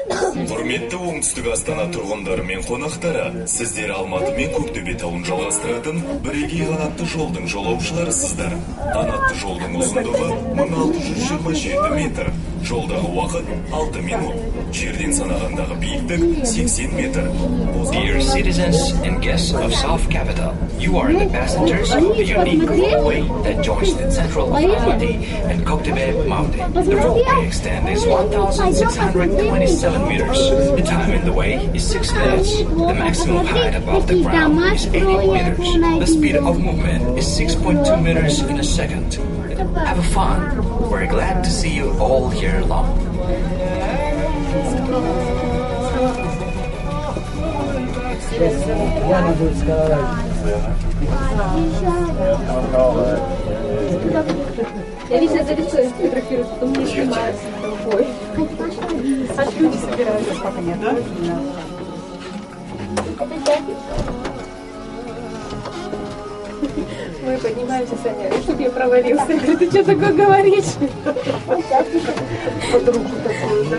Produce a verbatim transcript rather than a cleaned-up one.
Құрметті оңтүстік Астана тұрғындары мен қонақтары, сіздер Алматы мен Көктөбе тауын жалғастыратын бірегей қанатты жолдың жолаушыларысыздар. Қанатты жолдың ұзындығы мың алты жүз жиырма жеті метр, жолдағы уақыт алты минут, жерден санағандағы биіктік сексен метр. Dear citizens and guests of South Capital, you are the passengers of the unique roadway that joins the central of Almaty and Koktebe mountain. The roadway extent is one thousand six hundred twenty-seven meters. The time in the way is six minutes. The maximum height above the ground is eighty meters. The speed of movement is six point two meters in a second. Have fun. We're glad to see you all year long. Я везде за лицо фотографируют, потом не снимают. Ой. Аж люди собираются. Пока нет, да? Мы поднимаемся, Саня, чтобы я провалился. Я говорю, ты что такое говоришь? Подругу такую, да?